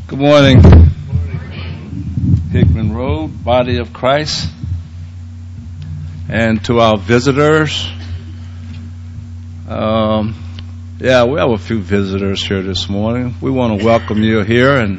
Good morning, Hickman Road, Body of Christ, and to our visitors. We have a few visitors here this morning. We want to welcome you here, and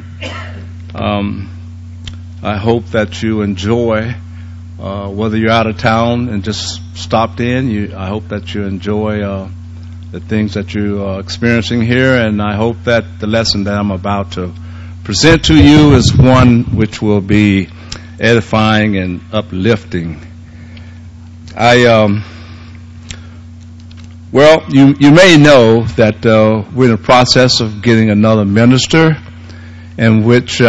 I hope that you enjoy, whether you're out of town and just stopped in, I hope that you enjoy the things that you're experiencing here, and I hope that the lesson that I'm about to present to you is one which will be edifying and uplifting. You may know that we're in the process of getting another minister, in which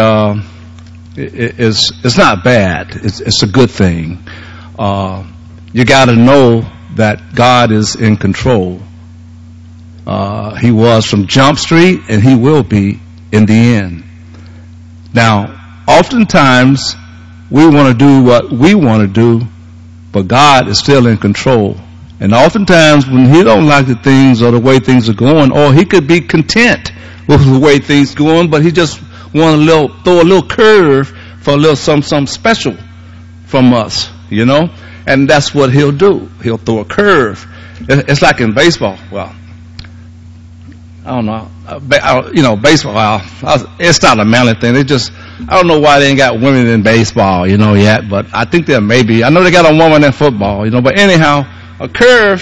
it's not bad. It's a good thing. You got to know that God is in control. He was from Jump Street, and He will be in the end. Now, oftentimes, we want to do what we want to do, but God is still in control. And oftentimes, when He don't like the things or the way things are going, or He could be content with the way things are going, but He just want to throw a little curve for a little something special from us, you know? And that's what He'll do. He'll throw a curve. It's like in baseball. Well, I don't know. Baseball, it's not a manly thing. I don't know why they ain't got women in baseball, yet, but I think there may be. I know they got a woman in football, but anyhow, a curve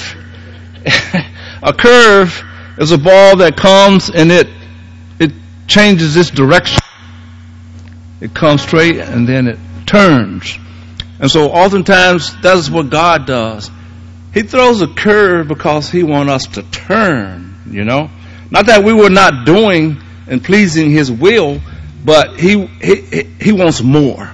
is a ball that comes and it changes its direction. It comes straight and then it turns. And so oftentimes that's what God does. He throws a curve because He wants us to turn, Not that we were not doing and pleasing His will, but He wants more,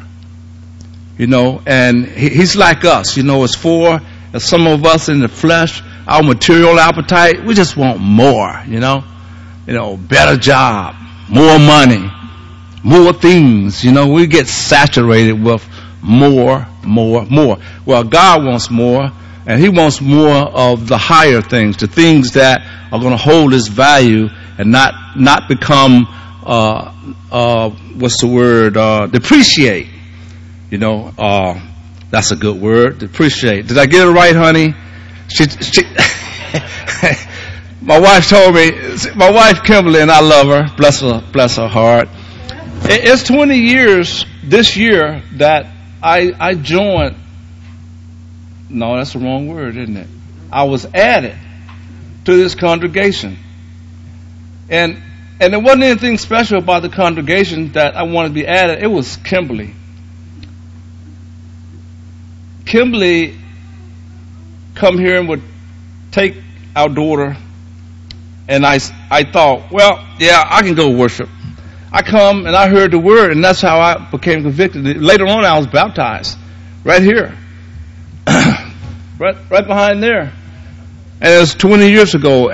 and He's like us, as some of us in the flesh, our material appetite, we just want more, better job, more money, more things, we get saturated with more. Well, God wants more, and He wants more of the higher things, the things that are going to hold His value and not become, depreciate. That's a good word, depreciate. Did I get it right, honey? My wife told me, my wife Kimberly, and I love her, bless her heart. It's 20 years this year that I joined. No, that's the wrong word, isn't it? I was added to this congregation. And there wasn't anything special about the congregation that I wanted to be added. It was Kimberly. Kimberly come here and would take our daughter, and I thought, well, yeah, I can go worship. I come and I heard the word, and that's how I became convicted. Later on, I was baptized right here. Right behind there, and it was 20 years ago.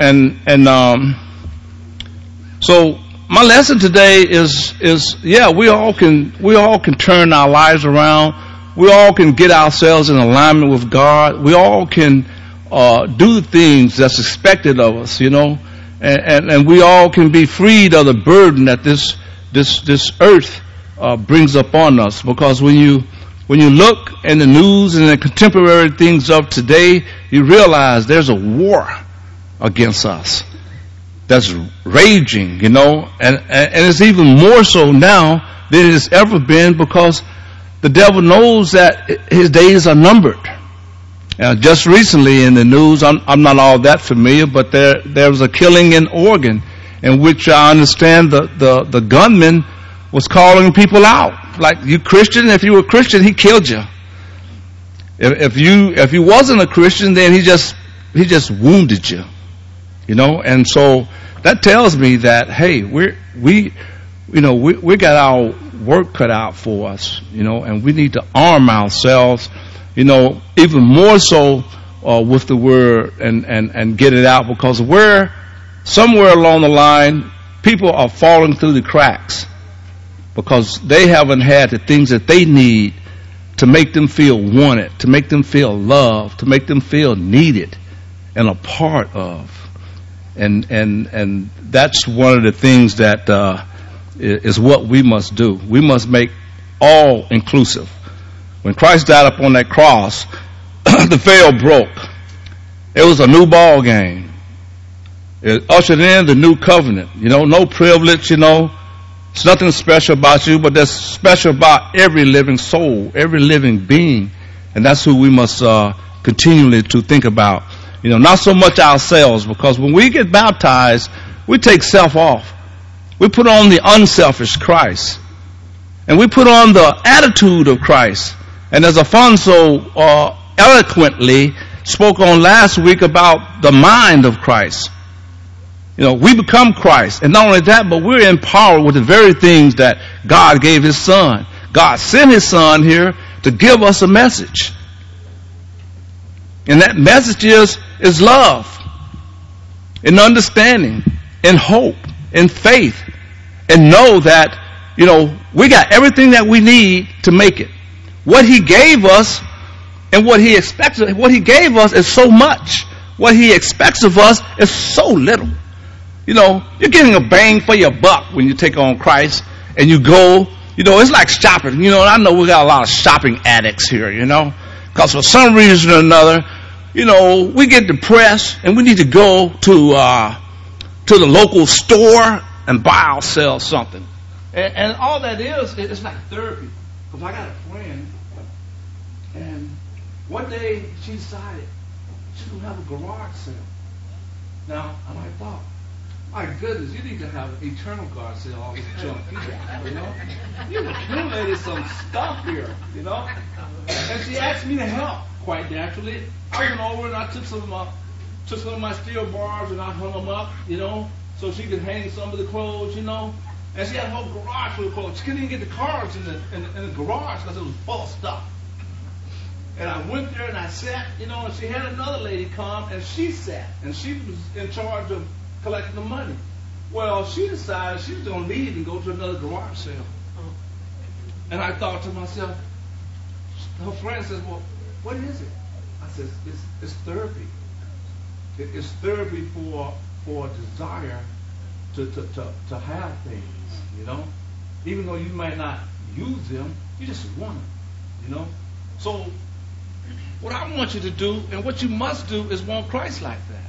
So my lesson today is we all can turn our lives around. We all can get ourselves in alignment with God. We all can do the things that's expected of us, and we all can be freed of the burden that this earth brings upon us. Because when you look in the news and the contemporary things of today, you realize there's a war against us that's raging, and it's even more so now than it has ever been, because the devil knows that his days are numbered. Just recently in the news, I'm not all that familiar, but there was a killing in Oregon in which I understand the gunman was calling people out. Like, you Christian, if you were Christian, he killed you. If you wasn't a Christian, then he just wounded you. And so that tells me that, hey, we got our work cut out for us, and we need to arm ourselves, even more so with the word and get it out, because somewhere along the line, people are falling through the cracks because they haven't had the things that they need to make them feel wanted, to make them feel loved, to make them feel needed and a part of. And that's one of the things that is what we must do. We must make all inclusive. When Christ died upon that cross, the veil broke. It was a new ball game. It ushered in the new covenant. No privilege, It's nothing special about you, but that's special about every living soul, every living being. And that's who we must continually to think about. Not so much ourselves, because when we get baptized, we take self off. We put on the unselfish Christ. And we put on the attitude of Christ. And as Alfonso eloquently spoke on last week about the mind of Christ. We become Christ. And not only that, but we're empowered with the very things that God gave his son. God sent his son here to give us a message. And that message is love, and understanding, and hope, and faith, and know that, we got everything that we need to make it. What he gave us and what he expects, what he gave us is so much. What he expects of us is so little. You're getting a bang for your buck when you take on Christ and you go, it's like shopping. I know we got a lot of shopping addicts here, because for some reason or another, we get depressed and we need to go to the local store and buy ourselves something. And all that is, it's like therapy. Because I got a friend, and one day she decided she's going to have a garage sale. Now, and I thought, my goodness, you need to have an eternal garage sale, all this junk you got, You've accumulated some stuff here, And she asked me to help, quite naturally. I went over and I took some of my steel bars and I hung them up, so she could hang some of the clothes, And she had a whole garage full of clothes. She couldn't even get the cars in the garage because it was full of stuff. And I went there and I sat, and she had another lady come and she sat. And she was in charge of collecting the money. Well, she decided she was going to leave and go to another garage sale. And I thought to myself, her friend says, well, what is it? I said, it's therapy. It's therapy for a desire to have things, Even though you might not use them, you just want them, So what I want you to do and what you must do is want Christ like that.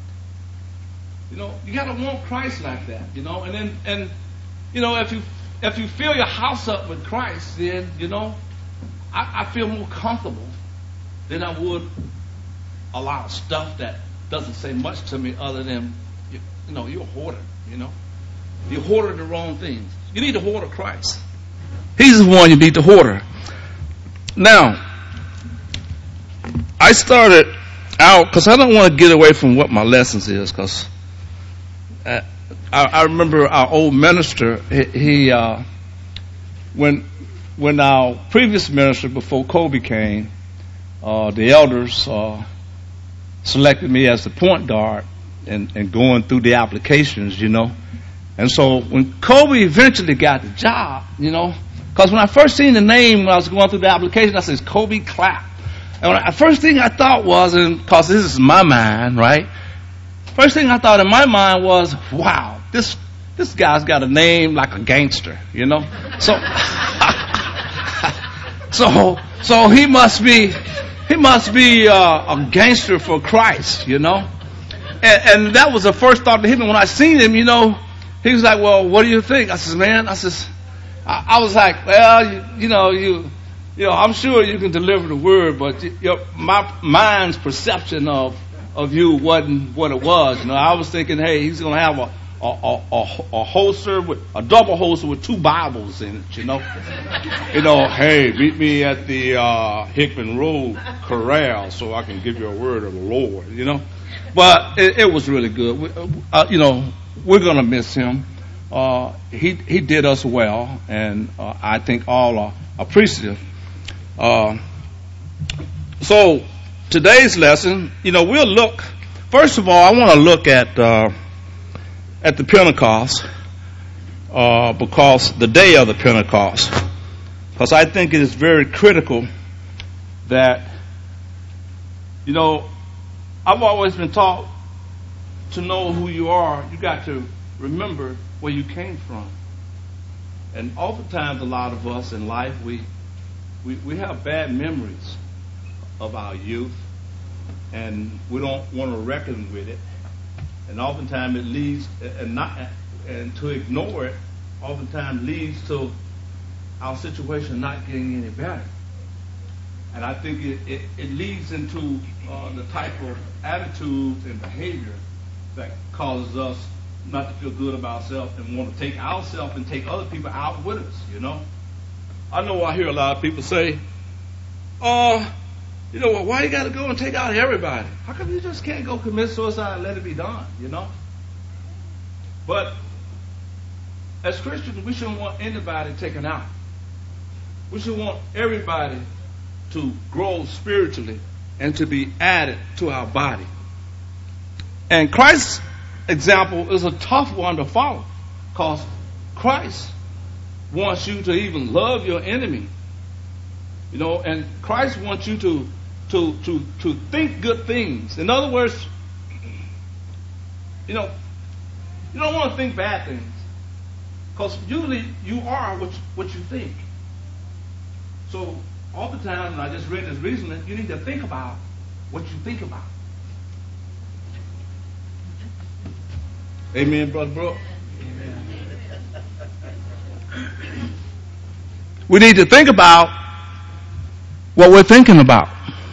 You got to want Christ like that, and if you fill your house up with Christ, then, I feel more comfortable than I would a lot of stuff that doesn't say much to me other than, you're a hoarder, You're hoarding the wrong things. You need to hoard Christ. He's the one you need to hoard. Now, I started out, because I don't want to get away from what my lessons is, because I remember our old minister, he when our previous minister before Kobe came, the elders selected me as the point guard and going through the applications, And so when Kobe eventually got the job, because when I first seen the name when I was going through the application, I said, Kobe Clapp. And first thing I thought was, and because this is my mind, right? First thing I thought in my mind was, wow, this guy's got a name like a gangster, So he must be a gangster for Christ, And that was the first thought that hit me when I seen him, He was like, well, what do you think? I says, man, I was like, well, I'm sure you can deliver the word, but my mind's perception of you wasn't what it was. I was thinking, hey, he's going to have a holster a double holster with 2 Bibles in it, hey, meet me at the Hickman Road Corral so I can give you a word of the Lord, But it was really good. We're going to miss him. He did us well, and I think all are appreciative. So today's lesson, we'll look. First of all, I want to look at the Pentecost, because the day of the Pentecost, because I think it is very critical that, I've always been taught to know who you are. You got to remember where you came from. And oftentimes, a lot of us in life, we have bad memories of our youth, and we don't want to reckon with it. And oftentimes it leads, and to ignore it, oftentimes leads to our situation not getting any better. And I think it leads into the type of attitudes and behavior that causes us not to feel good about ourselves and want to take ourselves and take other people out with us, you know. I know I hear a lot of people say, well, why you got to go and take out everybody? How come you just can't go commit suicide and let it be done, you know? But as Christians, we shouldn't want anybody taken out. We should want everybody to grow spiritually and to be added to our body. And Christ's example is a tough one to follow, because Christ wants you to even love your enemy, and Christ wants you to think good things. In other words, you don't want to think bad things, because usually you are what you think. So oftentimes, and I just read this recently, you need to think about what you think about. Amen, Brother Brooke. Amen. We need to think about what we're thinking about.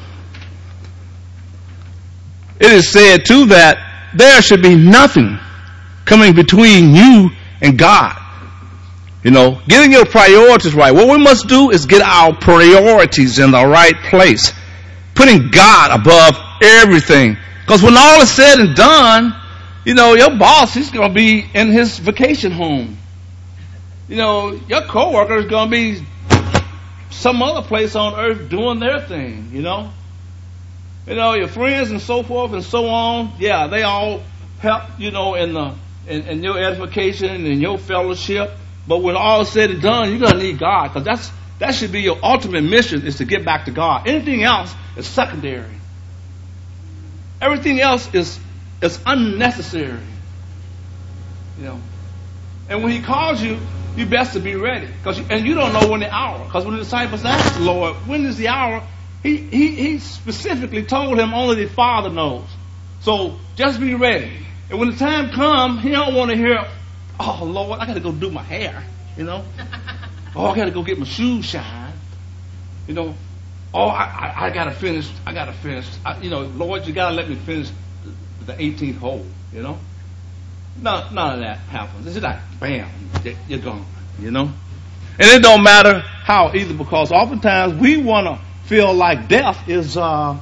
It is said, too, that there should be nothing coming between you and God. Getting your priorities right. What we must do is get our priorities in the right place. Putting God above everything. Because when all is said and done, your boss, he's going to be in his vacation home. Your coworker is going to be some other place on earth doing their thing, your friends and so forth and so on. Yeah, they all help, in your edification and in your fellowship. But when all is said and done, you're going to need God, because that should be your ultimate mission, is to get back to God. Anything else is secondary. Everything else is unnecessary. And when he calls you, you best to be ready. And you don't know when the hour. Because when the disciples asked the Lord, when is the hour? He specifically told him only the Father knows. So just be ready. And when the time comes, he don't want to hear, oh, Lord, I got to go do my hair. Oh, I got to go get my shoes shined. Oh, I got to finish. Lord, you got to let me finish the 18th hole, None of that happens. It's just like, bam, you're gone, And it don't matter how either, because oftentimes we want to feel like death is, now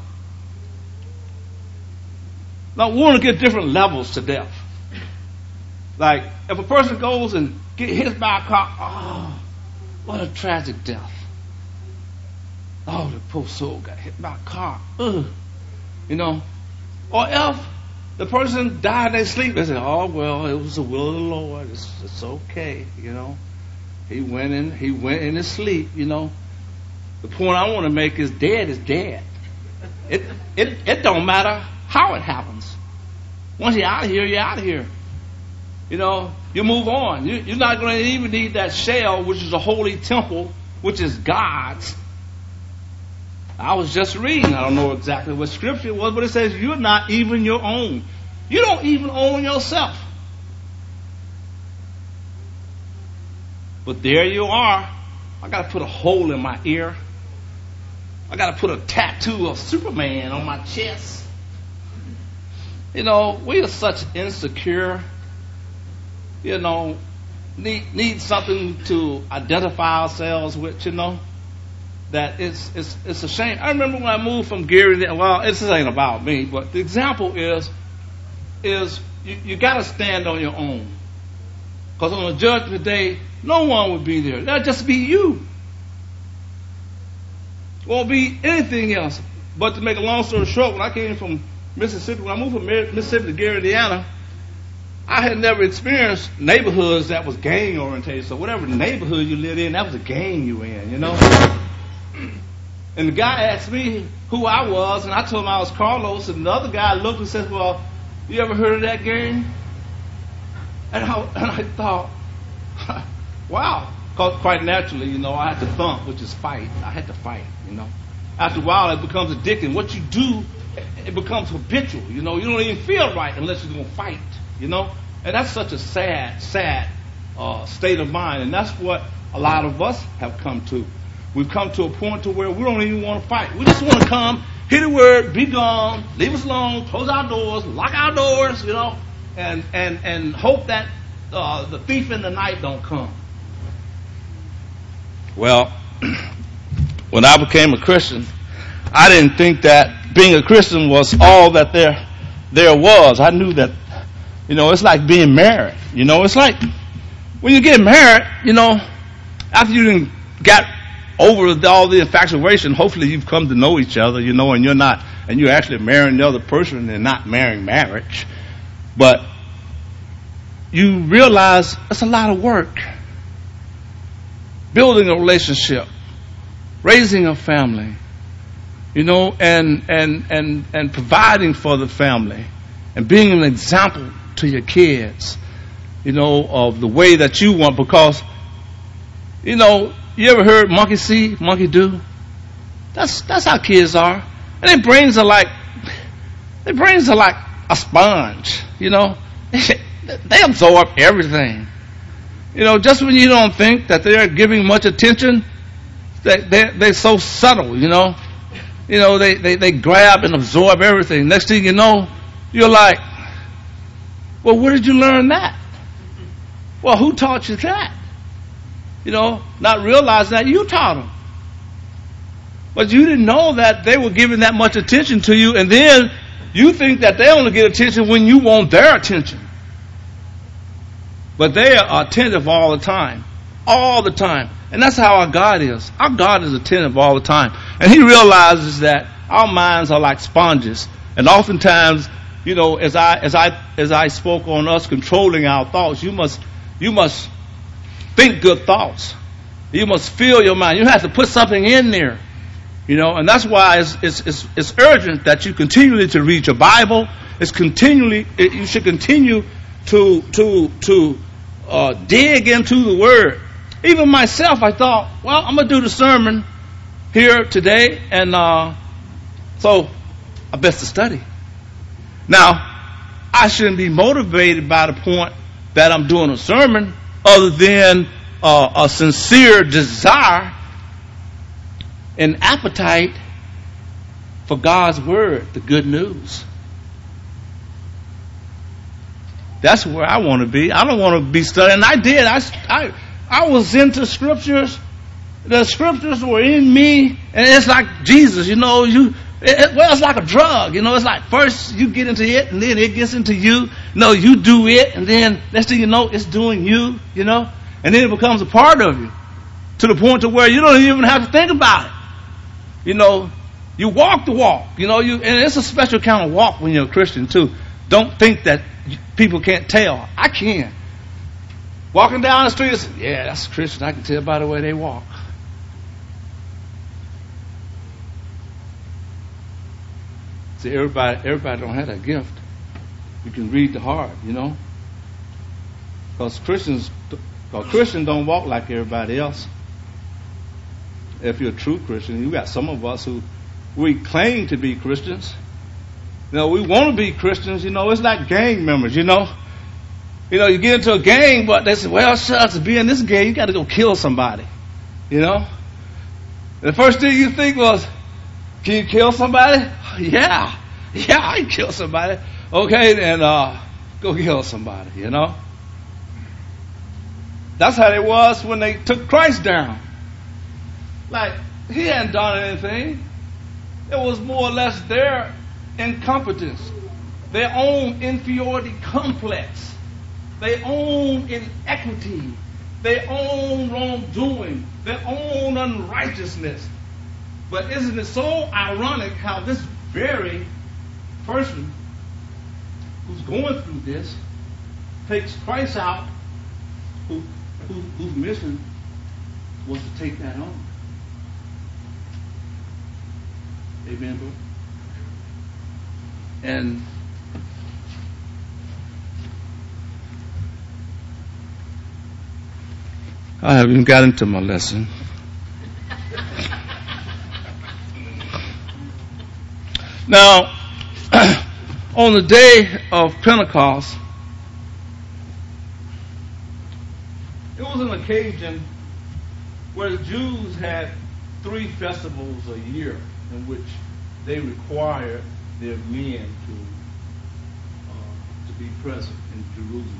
we want to get different levels to death. Like, if a person goes and get hit by a car, oh, what a tragic death. Oh, the poor soul got hit by a car. Ugh. Or if the person died in their sleep, they say, oh, well, it was the will of the Lord. It's okay, He went in his sleep, The point I want to make is dead is dead. It don't matter how it happens. Once you're out of here, you're out of here. You move on. You're not going to even need that shell, which is a holy temple, which is God's. I was just reading. I don't know exactly what scripture it was, but it says you're not even your own. You don't even own yourself. But there you are. I got to put a hole in my ear. I got to put a tattoo of Superman on my chest. We are such insecure. Need something to identify ourselves with, that it's a shame. I remember when I moved from Gary, well, this ain't about me, but the example is you got to stand on your own. Because on the judgment day, no one will be there. That'll just be you. Won't be anything else. But to make a long story short, when I came from Mississippi, when I moved from Mississippi to Gary, Indiana, I had never experienced neighborhoods that was gang oriented. So whatever neighborhood you lived in, that was a gang you in, And the guy asked me who I was, and I told him I was Carlos. And the other guy looked and said, well, you ever heard of that gang? And I thought, wow, Because quite naturally, I had to thump, which is fight. I had to fight, After a while, it becomes addicting. What you do, it becomes habitual. You don't even feel right unless you're going to fight, And that's such a sad state of mind. And that's what a lot of us have come to. We've come to a point to where we don't even want to fight. We just want to come, hear the word, be gone, leave us alone, close our doors, lock our doors, and hope that the thief in the night don't come. Well, when I became a Christian, I didn't think that being a Christian was all that there was. I knew that, it's like being married. It's like when you get married, after you got over all the infatuation, hopefully you've come to know each other, and you're actually marrying the other person and not marrying marriage. But you realize it's a lot of work. Building a relationship, raising a family, and providing for the family, and being an example to your kids, of the way that you want. Because, you ever heard monkey see, monkey do? That's how kids are, and their brains are like a sponge, They absorb everything. Just when you don't think that they're giving much attention, they're so subtle, they grab and absorb everything. Next thing you know, you're like, well, where did you learn that? Well, who taught you that? Not realizing that you taught them. But you didn't know that they were giving that much attention to you, and then you think that they only get attention when you want their attention. But they are attentive all the time. All the time. And that's how our God is. Our God is attentive all the time. And He realizes that our minds are like sponges. And oftentimes, as I spoke on us controlling our thoughts, you must think good thoughts. You must fill your mind. You have to put something in there. And that's why it's urgent that you continually to read your Bible. You should continue to dig into the Word. Even myself, I thought, well, I'm going to do the sermon here today, and so I best to study. Now, I shouldn't be motivated by the point that I'm doing a sermon other than a sincere desire and appetite for God's Word, the good news. That's where I want to be. I don't want to be studying. I did. I was into scriptures. The scriptures were in me, and it's like Jesus. It's like a drug. It's like first you get into it, and then it gets into you. You do it, and then next thing you know, it's doing you. And then it becomes a part of you, to the point to where you don't even have to think about it. You walk the walk. And it's a special kind of walk when you're a Christian too. Don't think that people can't tell. I can. Walking down the street, I say, yeah, that's a Christian. I can tell by the way they walk. See, everybody don't have that gift. You can read the heart, Because Christians don't walk like everybody else. If you're a true Christian, you got some of us we claim to be Christians. We want to be Christians, it's like gang members, you get into a gang, but they say, well, shucks, to be in this gang, you got to go kill somebody, The first thing you think was, can you kill somebody? Yeah, I can kill somebody. Okay, then go kill somebody, That's how it was when they took Christ down. Like, He hadn't done anything. It was more or less their incompetence, their own inferiority complex, their own inequity, their own wrongdoing, their own unrighteousness. But isn't it so ironic how this very person who's going through this takes Christ out, whose mission was to take that on. Amen, bro? And I haven't even got into my lesson. Now, on the day of Pentecost, it was an occasion where the Jews had 3 festivals a year in which they required their men to be present in Jerusalem.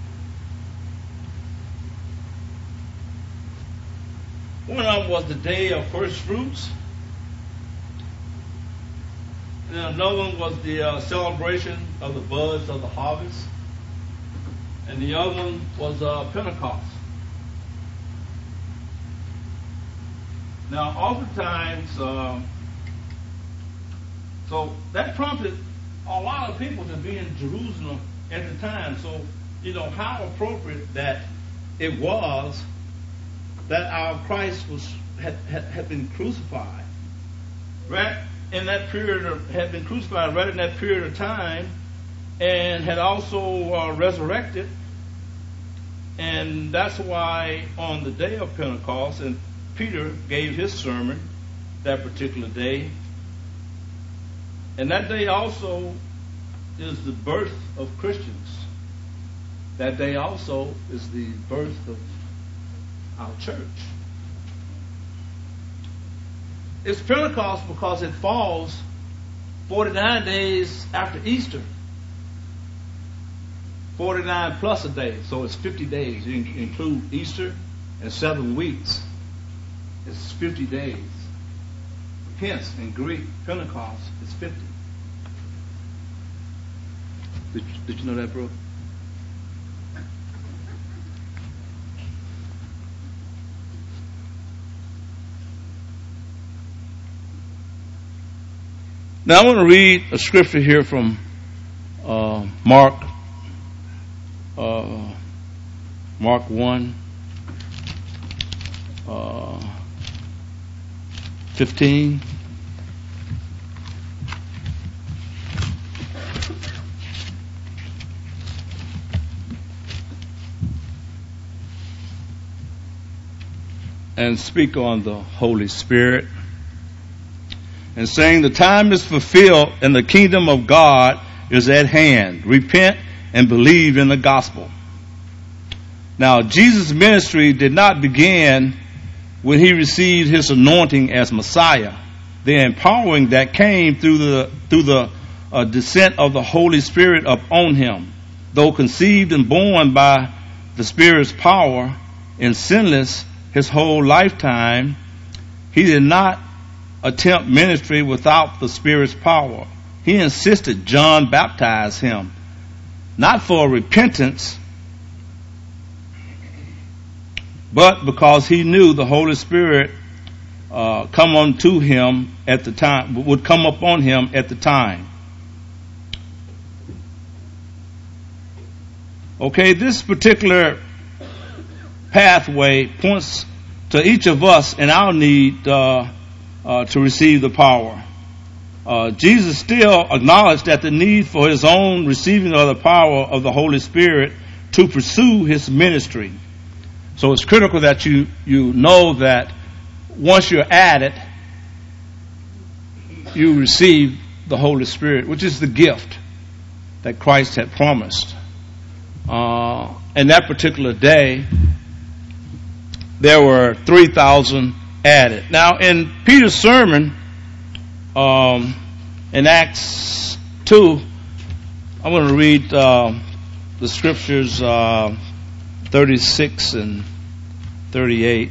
One of them was the day of first fruits. And another one was the celebration of the buds of the harvest. And the other one was Pentecost. Now, oftentimes, so that prompted a lot of people to be in Jerusalem at the time. So, how appropriate that it was that our Christ had been crucified. Right in that period had been crucified right in that period of time, and had also resurrected. And that's why on the day of Pentecost, and Peter gave his sermon that particular day, and that day also is the birth of Christians. That day also is the birth of our church. It's Pentecost because it falls 49 days after Easter. 49 plus a day, so it's 50 days. You include Easter and 7 weeks. It's 50 days. Hence, in Greek, Pentecost is 50. Did you know that, bro? Now I want to read a scripture here from Mark 1, 15. And speak on the Holy Spirit, and saying, the time is fulfilled and the kingdom of God is at hand. Repent and believe in the gospel. Now, Jesus' ministry did not begin when he received his anointing as Messiah. The empowering that came through the descent of the Holy Spirit upon him. Though conceived and born by the Spirit's power and sinless his whole lifetime, he did not attempt ministry without the Spirit's power. He insisted John baptize him, not for repentance, but because he knew the Holy Spirit would come upon him at the time. Okay, this particular pathway points to each of us in our need to receive the power. Jesus still acknowledged that the need for his own receiving of the power of the Holy Spirit to pursue his ministry. So it's critical that you know that once you're at it, you receive the Holy Spirit, which is the gift that Christ had promised. And that particular day, there were 3,000 added. Now, in Peter's sermon, in Acts 2, I'm going to read the scriptures 36 and 38.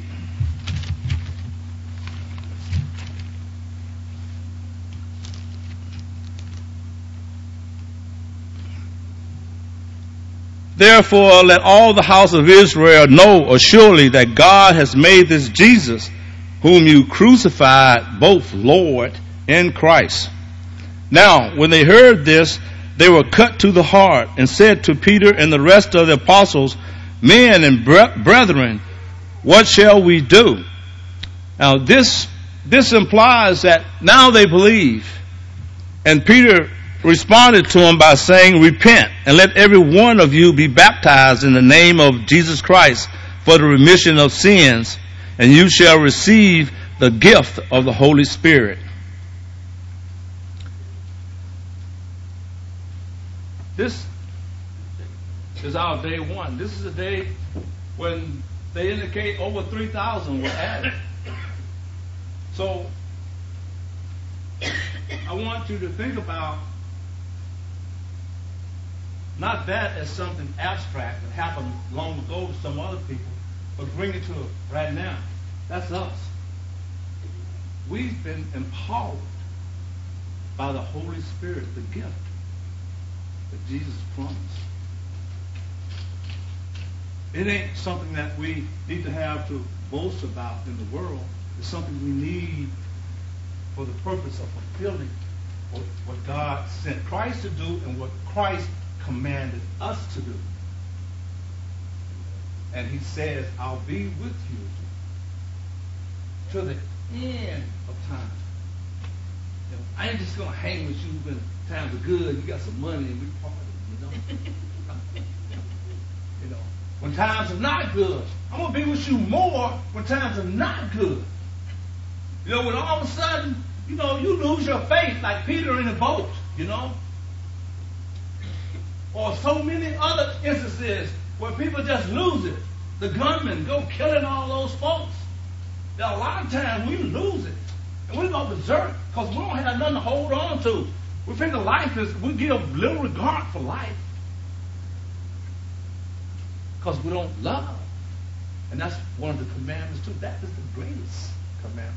Therefore, let all the house of Israel know assuredly that God has made this Jesus, whom you crucified, both Lord and Christ. Now, when they heard this, they were cut to the heart and said to Peter and the rest of the apostles, Men and brethren, what shall we do? Now, this implies that now they believe. And Peter responded to him by saying, Repent, and let every one of you be baptized in the name of Jesus Christ for the remission of sins, and you shall receive the gift of the Holy Spirit. This is our day one. This is the day when they indicate over 3,000 were added. So I want you to think about not that as something abstract that happened long ago to some other people, but bring it to right now. That's us. We've been empowered by the Holy Spirit, the gift that Jesus promised. It ain't something that we need to have to boast about in the world. It's something we need for the purpose of fulfilling what God sent Christ to do and what Christ commanded us to do. And he says, I'll be with you to the end of time. You know, I ain't just going to hang with you when times are good, you got some money, and we party, you know. You know, when times are not good, I'm going to be with you more when times are not good. You know, when all of a sudden, you know, you lose your faith like Peter in the boat, you know. Or so many other instances where people just lose it. The gunmen go killing all those folks. There are a lot of times we lose it. And we go berserk because we don't have nothing to hold on to. We think of life is, we give little regard for life. Because we don't love. And that's one of the commandments too. That is the greatest commandment.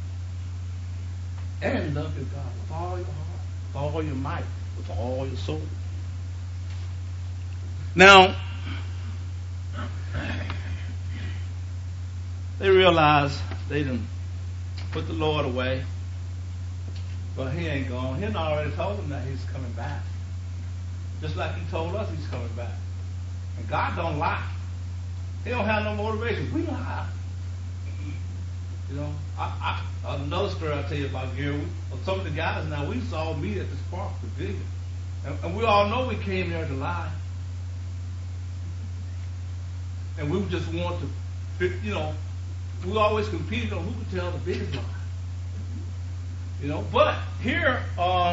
And love your God with all your heart, with all your might, with all your soul. Now, they realize they done put the Lord away. But he ain't gone. He already told them that he's coming back. Just like he told us he's coming back. And God don't lie. He don't have no motivation. We lie. You know, another story I'll tell you about Gary. Some of the guys now, we saw meet at this park, the Vision. And we all know we came there to lie. And we just want to, you know, we always competed on who could tell the biggest lie. You know, but here,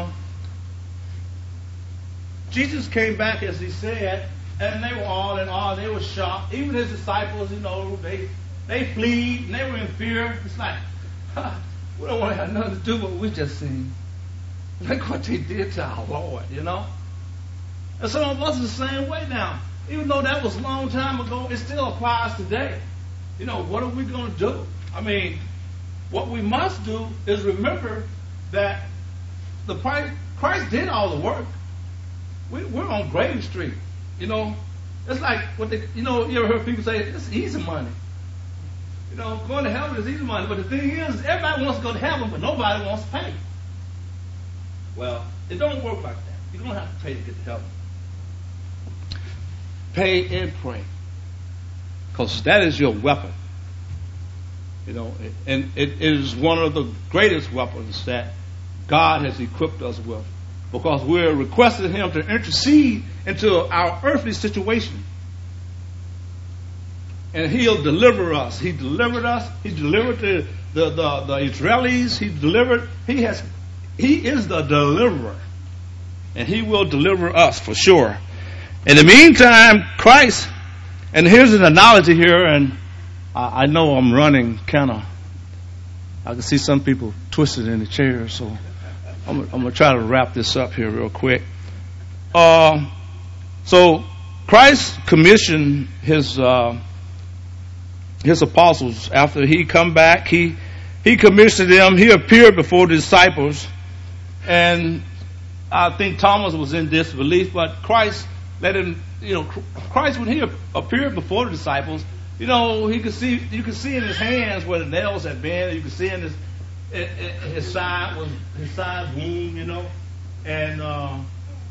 Jesus came back as he said, and they were all in awe. They were shocked. Even his disciples, you know, they fled and they were in fear. It's like, we don't want to have nothing to do with what we just seen. Look what they did to our Lord, you know. And some of us are the same way now. Even though that was a long time ago, it still applies today. You know, what are we going to do? I mean, what we must do is remember that Christ did all the work. We're on Grady Street. You know, it's like what they, you know, you ever heard people say, it's easy money. You know, going to heaven is easy money. But the thing is, everybody wants to go to heaven, but nobody wants to pay. Well, it don't work like that. You don't have to pay to get to heaven. Pay and pray. Because that is your weapon. You know, and it is one of the greatest weapons that God has equipped us with. Because we're requesting him to intercede into our earthly situation. And he'll deliver us. He delivered us. He delivered the Israelis. He is the deliverer. And he will deliver us for sure. In the meantime, Christ, and here's an analogy here, and I know I'm running kind of, I can see some people twisted in the chair, so I'm going to try to wrap this up here real quick. So Christ commissioned his apostles after he come back. He commissioned them. He appeared before the disciples, and I think Thomas was in disbelief, but Christ let him, you know, Christ, when he appeared before the disciples, you know, you could see in his hands where the nails had been. You could see in his side wound, you know, and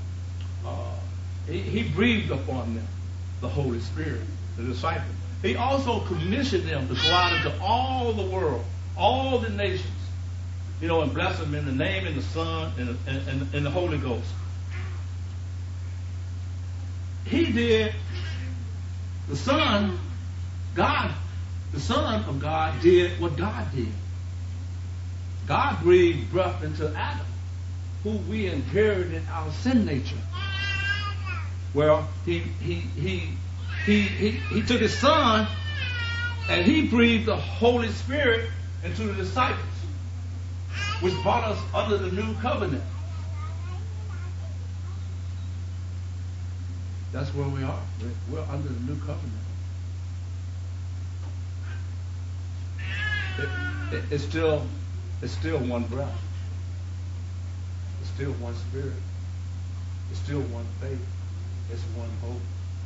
he breathed upon them the Holy Spirit, the disciples. He also commissioned them to go out into all the world, all the nations, you know, and bless them in the name and the Son and the Holy Ghost. He did. The Son God, the Son of God, did what God did. God breathed breath into Adam, who we inherited our sin nature. Well, he took his Son and he breathed the Holy Spirit into the disciples, which brought us under the new covenant. That's where we are. We're under the new covenant. It's still one breath. It's still one spirit. It's still one faith. It's one hope.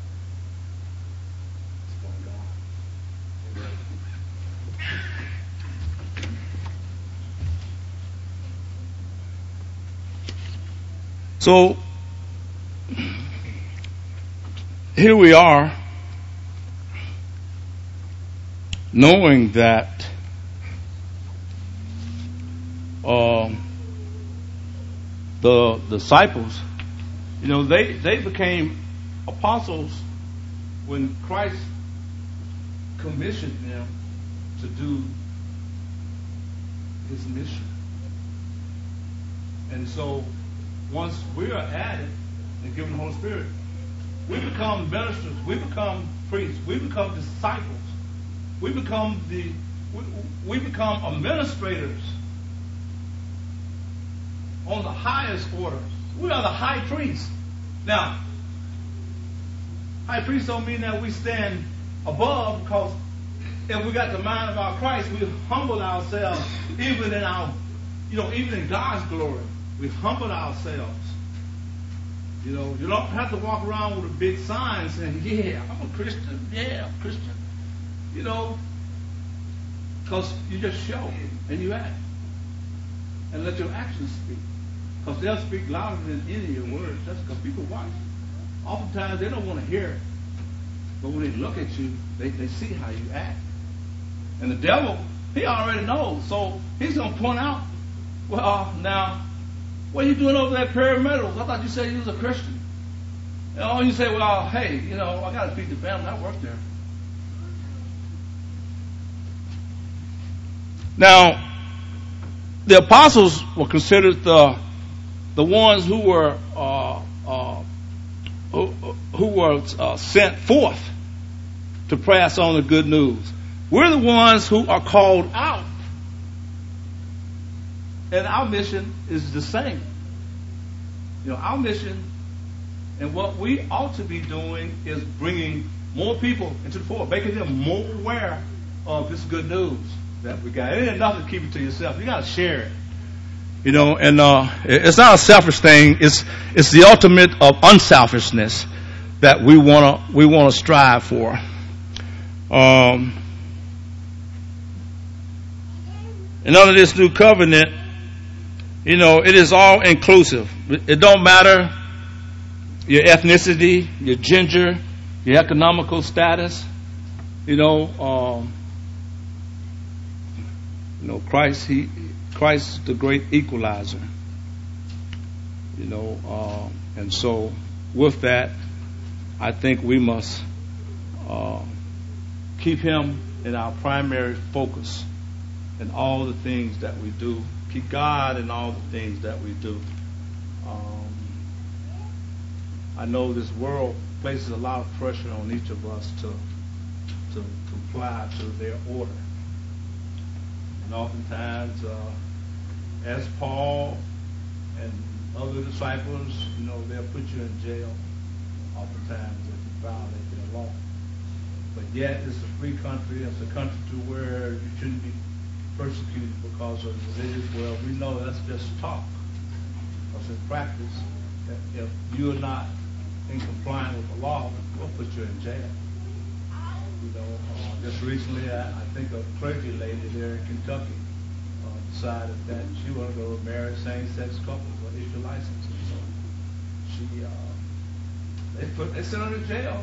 It's one God. Amen. So here we are, knowing that the disciples, they became apostles when Christ commissioned them to do his mission. And so once we are added and given the Holy Spirit, we become ministers, we become priests, we become disciples, we become administrators on the highest order. We are the high priests. Now, high priests don't mean that we stand above, because if we got the mind of our Christ, we humble ourselves even in even in God's glory. We humble ourselves. You don't have to walk around with a big sign saying, yeah, I'm a Christian. Yeah, I'm a Christian. Because you just show and you act. And let your actions speak. Because they'll speak louder than any of your words. That's because people watch. Oftentimes they don't want to hear it. But when they look at you, they see how you act. And the devil, he already knows. So he's going to point out, well, now, what are you doing over there at Parametals? I thought you said you was a Christian. You say, well, hey, I got to feed the family. I work there. Now, the apostles were considered the ones who were sent forth to pass on the good news. We're the ones who are called out. And our mission is the same. Our mission and what we ought to be doing is bringing more people into the fold, making them more aware of this good news that we got. It ain't enough to keep it to yourself. You got to share it. And it's not a selfish thing. It's the ultimate of unselfishness that we want to strive for. And under this new covenant, it is all inclusive. It don't matter your ethnicity, your gender, your economical status. Christ is the great equalizer. And so with that, I think we must keep him in our primary focus in all the things that we do. Keep God in all the things that we do. I know this world places a lot of pressure on each of us to comply to their order. And oftentimes, as Paul and other disciples, they'll put you in jail oftentimes if you violate their law. But yet, it's a free country. It's a country to where you shouldn't be persecuted because of religion. Well, we know that's just talk. Because in practice, if you're not in compliance with the law, we'll put you in jail. Just recently, I think a clergy lady there in Kentucky decided that she wanted to go marry same-sex couples or issue licenses. So they sent her to jail.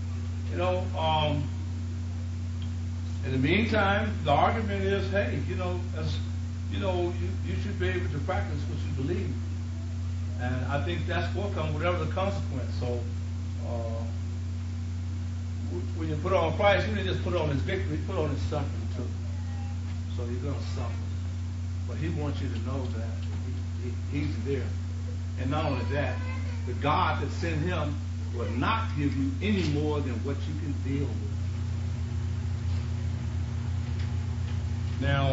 In the meantime, the argument is, hey, you should be able to practice what you believe. And I think that's forthcoming, whatever the consequence. So when you put on Christ, you didn't just put on his victory, put on his suffering too. So you're going to suffer. But he wants you to know that he's there. And not only that, the God that sent him will not give you any more than what you can deal with. Now,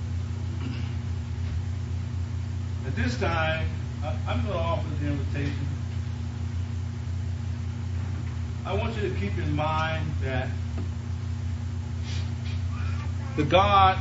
at this time, I'm going to offer the invitation. I want you to keep in mind that the God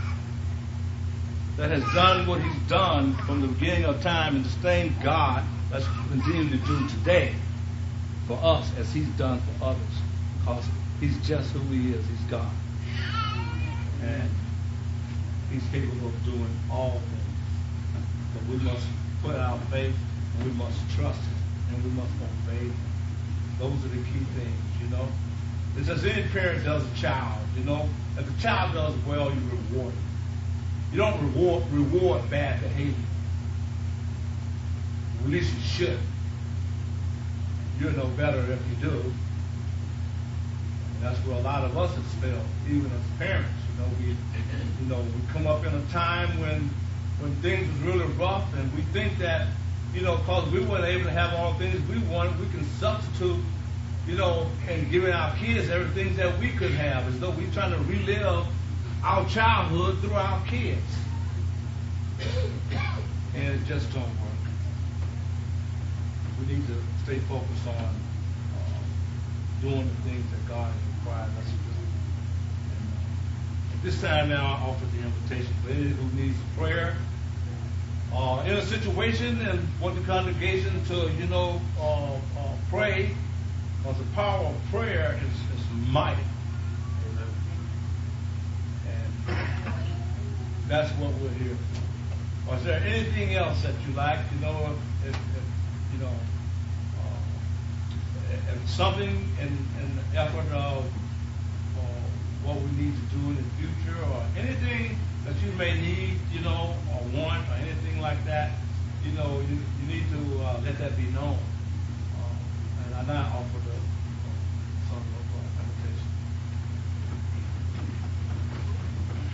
that has done what he's done from the beginning of time is the same God that's continuing to do today for us as he's done for others. Because he's just who he is. He's God. And he's capable of doing all things. But we must put our faith, and we must trust him, and we must obey him. Those are the key things, you know. It's as any parent does a child, you know. If the child does well, you reward him. You don't reward bad behavior. At least you should. You'll know better if you do. And that's where a lot of us have failed, even as parents. You know, we come up in a time when things was really rough, and we think that, you know, because we weren't able to have all the things we wanted, we can substitute, you know, and giving our kids everything that we could have, as though we're trying to relive our childhood through our kids. And it just don't work. We need to stay focused on doing the things that God has required us to do. And at this time now, I offer the invitation for anyone who needs prayer, in a situation and want the congregation to, you know, pray, because the power of prayer is mighty. And that's what we're here for. Or is there anything else that you like? You know, if you know, if something in the effort of what we need to do in the future, or anything that you may need, you know, or want, or anything like that, you know, you need to let that be known. And I now offer the